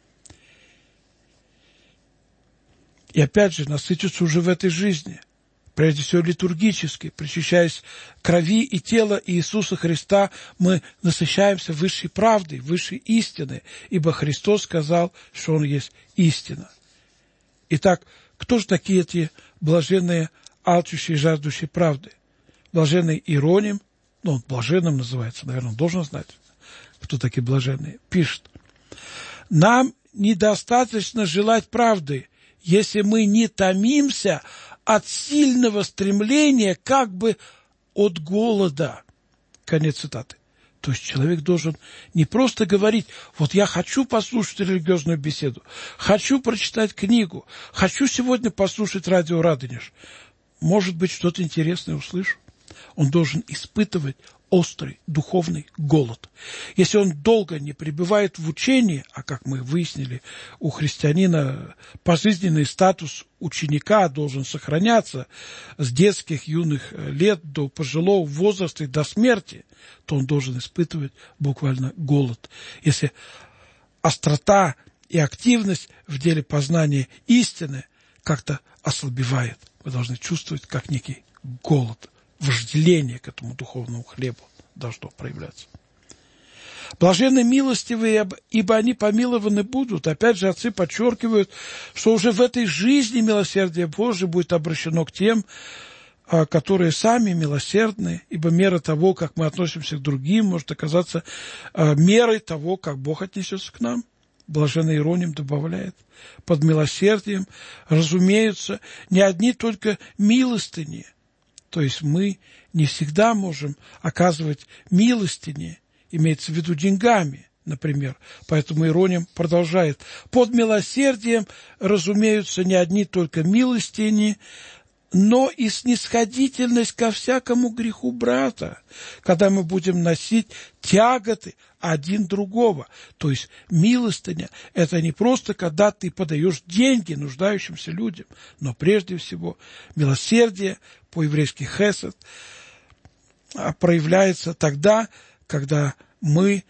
И опять же, насытятся уже в этой жизни, прежде всего литургически, причащаясь крови и тела Иисуса Христа, мы насыщаемся высшей правдой, высшей истиной, ибо Христос сказал, что Он есть истина. Итак, кто же такие эти блаженные, алчущие, жаждущие правды? Блаженный Иероним, он блаженным называется, наверное, он должен знать, кто такие блаженные, пишет: нам недостаточно желать правды, если мы не томимся от сильного стремления, как бы от голода. Конец цитаты. То есть человек должен не просто говорить: вот я хочу послушать религиозную беседу, хочу прочитать книгу, хочу сегодня послушать радио «Радонеж». Может быть, что-то интересное услышу. Он должен испытывать острый духовный голод. Если он долго не пребывает в учении, а как мы выяснили, у христианина пожизненный статус ученика должен сохраняться с детских юных лет до пожилого возраста и до смерти, то он должен испытывать буквально голод. Если острота и активность в деле познания истины как-то ослабевает, мы должны чувствовать как некий голод. Вожделение к этому духовному хлебу должно проявляться. Блаженны милостивые, ибо они помилованы будут. Опять же, отцы подчеркивают, что уже в этой жизни милосердие Божие будет обращено к тем, которые сами милосердны, ибо мера того, как мы относимся к другим, может оказаться мерой того, как Бог отнесется к нам. Блаженный Иероним добавляет: под милосердием разумеются не одни только милостыни. То есть мы не всегда можем оказывать милостыни, имеется в виду деньгами, например. Поэтому Иероним продолжает: под милосердием разумеются не одни только милостыни, но и снисходительность ко всякому греху брата, когда мы будем носить тяготы один другого. То есть милостыня – это не просто когда ты подаешь деньги нуждающимся людям, но прежде всего милосердие, по-еврейски хесед, проявляется тогда, когда мы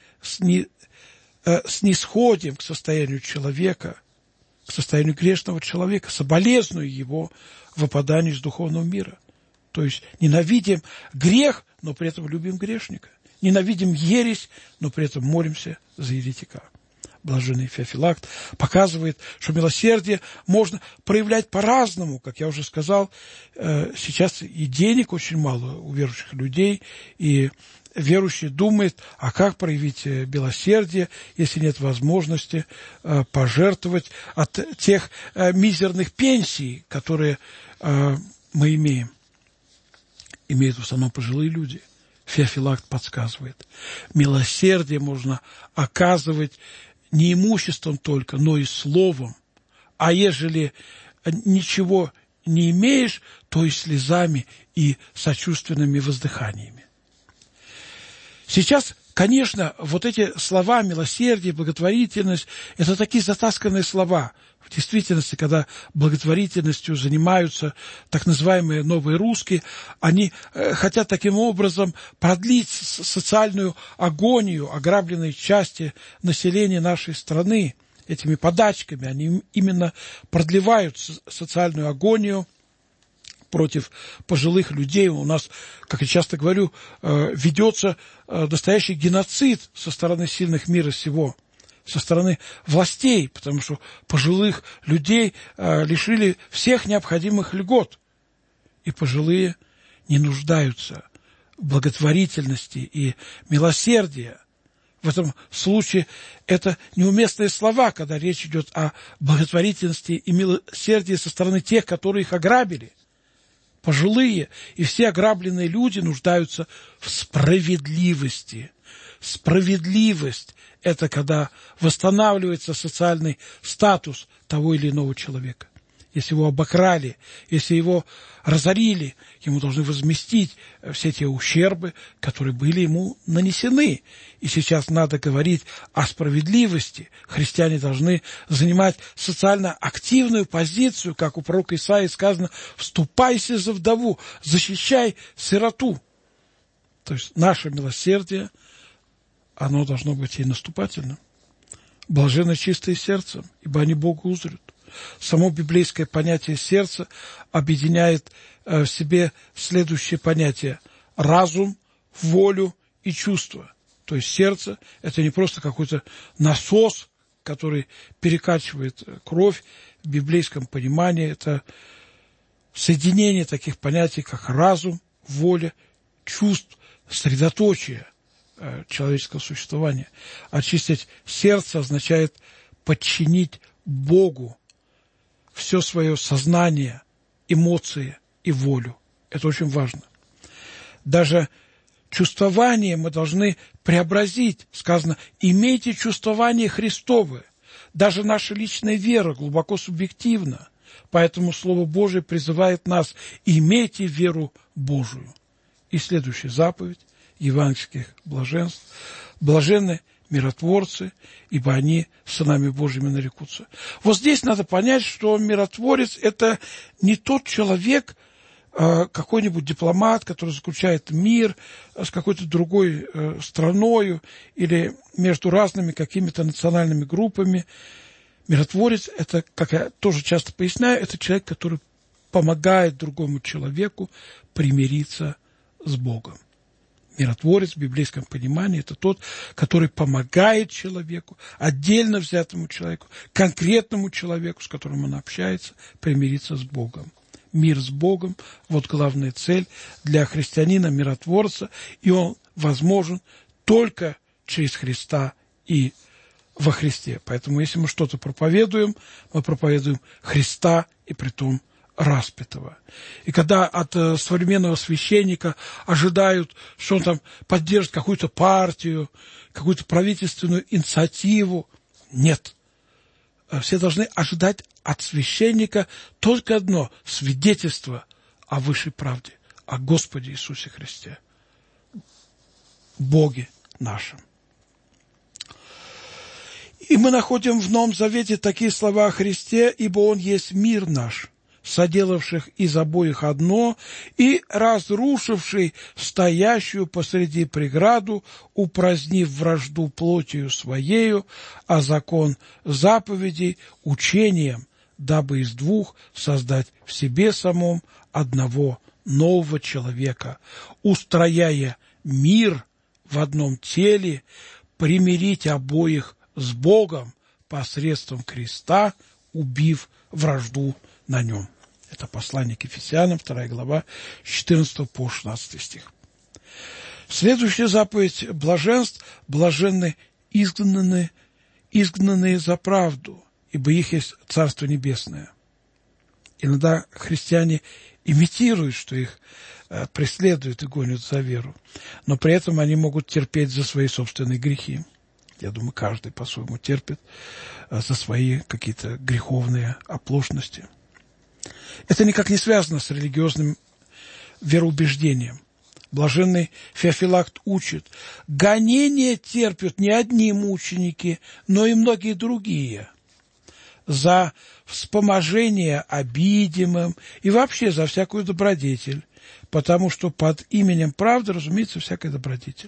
снисходим к состоянию человека, к состоянию грешного человека, соболезнуя его выпаданию из духовного мира. То есть ненавидим грех, но при этом любим грешника. Ненавидим ересь, но при этом молимся за еретика. Блаженный Феофилакт показывает, что милосердие можно проявлять по-разному. Как я уже сказал, сейчас и денег очень мало у верующих людей, и верующий думает, а как проявить милосердие, если нет возможности пожертвовать от тех мизерных пенсий, которые мы имеем. Имеют в основном пожилые люди. Феофилакт подсказывает: милосердие можно оказывать не имуществом только, но и словом. А ежели ничего не имеешь, то и слезами, и сочувственными воздыханиями. Сейчас, конечно, вот эти слова милосердие, благотворительность – это такие затасканные слова. В действительности, когда благотворительностью занимаются так называемые новые русские, они хотят таким образом продлить социальную агонию ограбленной части населения нашей страны. Этими подачками они именно продлевают социальную агонию против пожилых людей. У нас, как я часто говорю, ведется настоящий геноцид со стороны сильных мира сего, со стороны властей, потому что пожилых людей лишили всех необходимых льгот. И пожилые не нуждаются в благотворительности и милосердии. В этом случае это неуместные слова, когда речь идет о благотворительности и милосердии со стороны тех, которые их ограбили. Пожилые и все ограбленные люди нуждаются в справедливости. Справедливость – это когда восстанавливается социальный статус того или иного человека. Если его обокрали, если его разорили, ему должны возместить все те ущербы, которые были ему нанесены. И сейчас надо говорить о справедливости. Христиане должны занимать социально активную позицию, как у пророка Исаии сказано: «Вступайся за вдову, защищай сироту». То есть наше милосердие, оно должно быть и наступательным. Блаженны чистые сердцем, ибо они Бога узрят. Само библейское понятие сердца объединяет в себе следующие понятия: разум, волю и чувство. То есть сердце – это не просто какой-то насос, который перекачивает кровь. В библейском понимании это соединение таких понятий, как разум, воля, чувств, средоточие человеческого существования. Очистить сердце означает подчинить Богу все свое сознание, эмоции и волю. Это очень важно. Даже чувствование мы должны преобразить. Сказано: имейте чувствование Христовое. Даже наша личная вера глубоко субъективна. Поэтому Слово Божие призывает нас: имейте веру Божию. И следующая заповедь: евангельских блаженств. Блаженны миротворцы, ибо они сынами Божьими нарекутся. Вот здесь надо понять, что миротворец – это не тот человек, какой-нибудь дипломат, который заключает мир с какой-то другой страною или между разными какими-то национальными группами. Миротворец – это, как я тоже часто поясняю, это человек, который помогает другому человеку примириться с Богом. Миротворец в библейском понимании – это тот, который помогает человеку, отдельно взятому человеку, конкретному человеку, с которым он общается, примириться с Богом. Мир с Богом – вот главная цель для христианина-миротворца, и он возможен только через Христа и во Христе. Поэтому, если мы что-то проповедуем, мы проповедуем Христа и притом распятого. И когда от современного священника ожидают, что он там поддержит какую-то партию, какую-то правительственную инициативу, нет. Все должны ожидать от священника только одно – свидетельство о высшей правде, о Господе Иисусе Христе, Боге нашем. И мы находим в Новом Завете такие слова о Христе: «Ибо Он есть мир наш, соделавших из обоих одно, и разрушивший стоящую посреди преграду, упразднив вражду плотью своею, а закон заповедей учением, дабы из двух создать в себе самом одного нового человека, устрояя мир в одном теле, примирить обоих с Богом посредством креста, убив вражду на нем». Это послание к Ефесянам, 2 глава, с 14 по 16 стих. Следующая заповедь блаженств: блаженны изгнанные за правду, ибо их есть Царство Небесное. Иногда христиане имитируют, что их преследуют и гонят за веру, но при этом они могут терпеть за свои собственные грехи. Я думаю, каждый по-своему терпит за свои какие-то греховные оплошности. Это никак не связано с религиозным вероубеждением. Блаженный Феофилакт учит: гонения терпят не одни мученики, но и многие другие за вспоможение обидимым и вообще за всякую добродетель, потому что под именем правды разумеется всякая добродетель.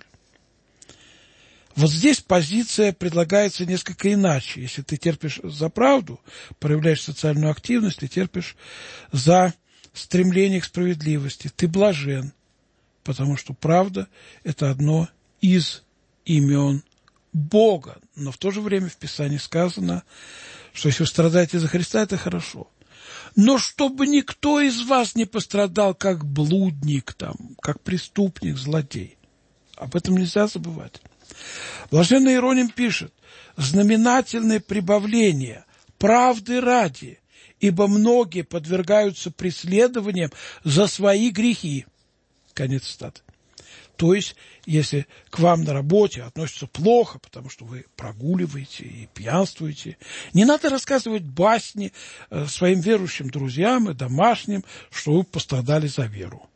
Вот здесь позиция предлагается несколько иначе. Если ты терпишь за правду, проявляешь социальную активность, ты терпишь за стремление к справедливости, ты блажен, потому что правда – это одно из имен Бога. Но в то же время в Писании сказано, что если вы страдаете за Христа, это хорошо. Но чтобы никто из вас не пострадал, как блудник, как преступник, злодей. Об этом нельзя забывать. Блаженный Иероним пишет: знаменательное прибавление правды ради, ибо многие подвергаются преследованиям за свои грехи. Конец цитаты. То есть, если к вам на работе относятся плохо, потому что вы прогуливаете и пьянствуете, не надо рассказывать басни своим верующим друзьям и домашним, что вы пострадали за веру.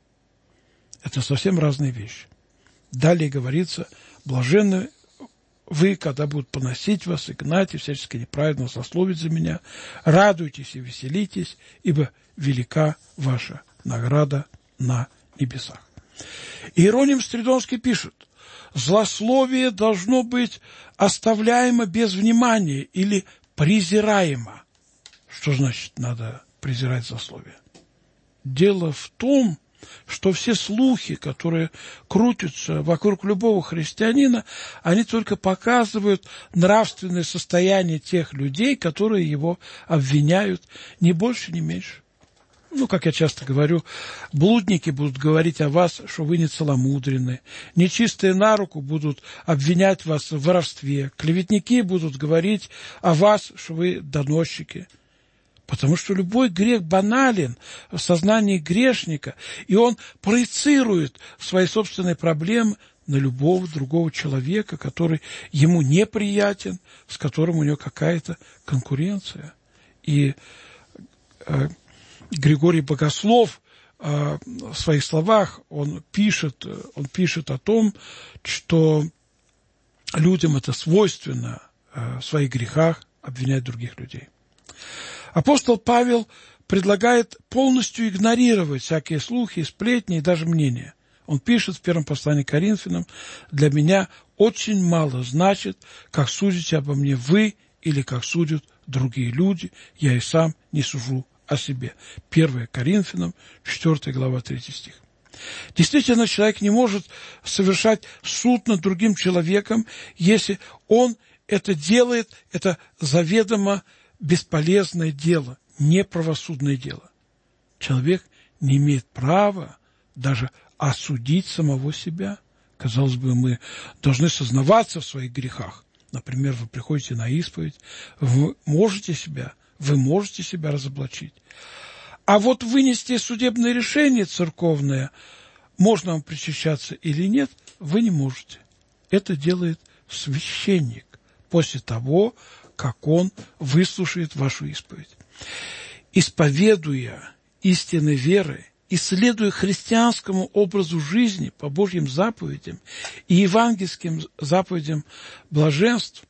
Это совсем разные вещи. Далее говорится: блаженны вы, когда будут поносить вас и гнать, и всячески неправедно злословить за меня. Радуйтесь и веселитесь, ибо велика ваша награда на небесах. Иероним Стридонский пишет: злословие должно быть оставляемо без внимания или презираемо. Что значит надо презирать злословие? Дело в том, что все слухи, которые крутятся вокруг любого христианина, они только показывают нравственное состояние тех людей, которые его обвиняют, ни больше, ни меньше. Как я часто говорю, блудники будут говорить о вас, что вы не целомудренны, нечистые на руку будут обвинять вас в воровстве, клеветники будут говорить о вас, что вы доносчики. Потому что любой грех банален в сознании грешника, и он проецирует свои собственные проблемы на любого другого человека, который ему неприятен, с которым у него какая-то конкуренция. И Григорий Богослов в своих словах он пишет о том, что людям это свойственно в своих грехах обвинять других людей. Апостол Павел предлагает полностью игнорировать всякие слухи, сплетни и даже мнения. Он пишет в первом послании к Коринфянам: «Для меня очень мало значит, как судите обо мне вы или как судят другие люди, я и сам не сужу о себе». 1 Коринфянам, 4 глава, 3 стих. Действительно, человек не может совершать суд над другим человеком, если он это делает, это заведомо бесполезное дело, неправосудное дело. Человек не имеет права даже осудить самого себя. Казалось бы, мы должны сознаваться в своих грехах. Например, вы приходите на исповедь, вы можете себя разоблачить. А вот вынести судебное решение церковное, можно вам причащаться или нет, вы не можете. Это делает священник после того, как он выслушает вашу исповедь. Исповедуя истины веры и следуя христианскому образу жизни по Божьим заповедям и евангельским заповедям блаженств,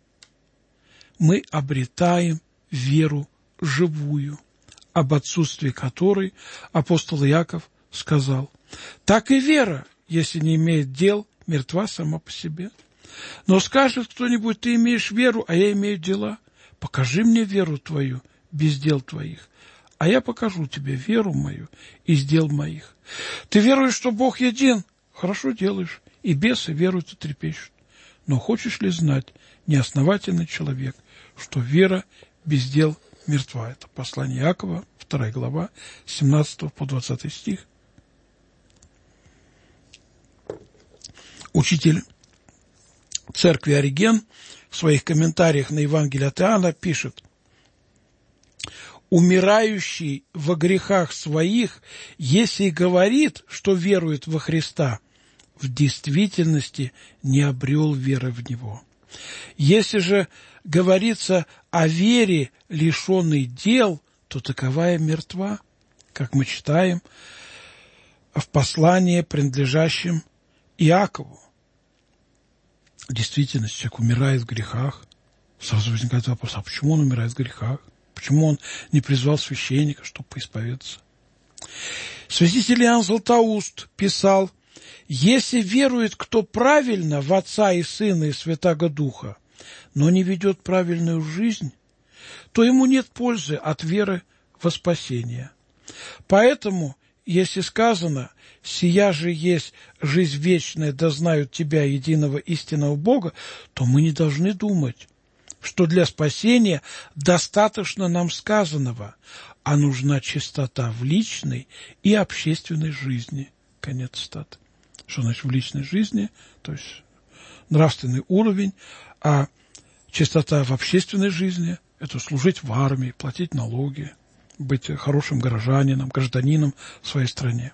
мы обретаем веру живую, об отсутствии которой апостол Иаков сказал: «Так и вера, если не имеет дел, мертва сама по себе. Но скажет кто-нибудь: ты имеешь веру, а я имею дела. Покажи мне веру твою без дел твоих, а я покажу тебе веру мою из дел моих. Ты веруешь, что Бог един? Хорошо делаешь, и бесы веруют и трепещут. Но хочешь ли знать, неосновательный человек, что вера без дел мертва?» Это послание Иакова, 2 глава, 17 по 20 стих. Учитель церкви Ориген в своих комментариях на Евангелие от Иоанна пишет: «Умирающий во грехах своих, если говорит, что верует во Христа, в действительности не обрел веры в Него. Если же говорится о вере, лишенной дел, то таковая мертва», как мы читаем в послании, принадлежащем Иакову. В действительности человек умирает в грехах. Сразу возникает вопрос: а почему он умирает в грехах? Почему он не призвал священника, чтобы поисповедаться? Святитель Иоанн Златоуст писал: «Если верует кто правильно в Отца и Сына и Святаго Духа, но не ведет правильную жизнь, то ему нет пользы от веры во спасение. Поэтому, если сказано: «Сия же есть жизнь вечная, да знают Тебя, единого истинного Бога», то мы не должны думать, что для спасения достаточно нам сказанного, а нужна чистота в личной и общественной жизни. Конец цитаты. Что значит в личной жизни? То есть нравственный уровень, а чистота в общественной жизни – это служить в армии, платить налоги, быть хорошим гражданином в своей стране.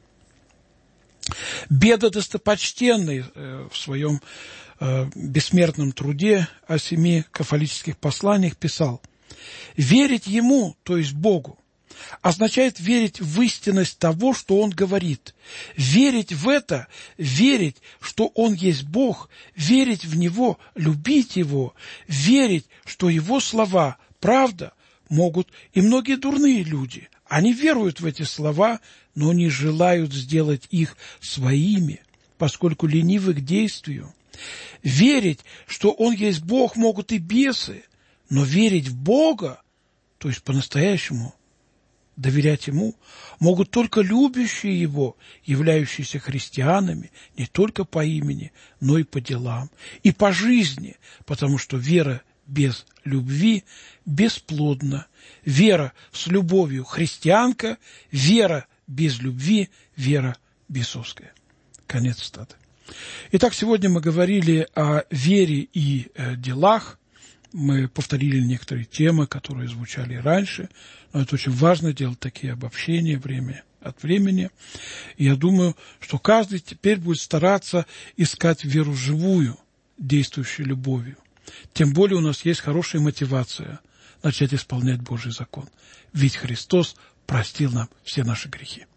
Беда достопочтенный в своем бессмертном труде о 7 кафолических посланиях писал: «Верить Ему, то есть Богу, означает верить в истинность того, что Он говорит. Верить в это, верить, что Он есть Бог, верить в Него, любить Его, верить, что Его слова – правда, могут и многие дурные люди. Они веруют в эти слова, но не желают сделать их своими, поскольку ленивы к действию. Верить, что Он есть Бог, могут и бесы, но верить в Бога, то есть по-настоящему доверять Ему, могут только любящие Его, являющиеся христианами не только по имени, но и по делам, и по жизни, потому что вера без любви бесплодна. Вера с любовью христианка, вера без любви вера бесовская». Конец цитаты. Итак, сегодня мы говорили о вере и делах. Мы повторили некоторые темы, которые звучали раньше, но это очень важно делать такие обобщения время от времени. И я думаю, что каждый теперь будет стараться искать веру живую, действующую любовью. Тем более у нас есть хорошая мотивация начать исполнять Божий закон. Ведь Христос простил нам все наши грехи.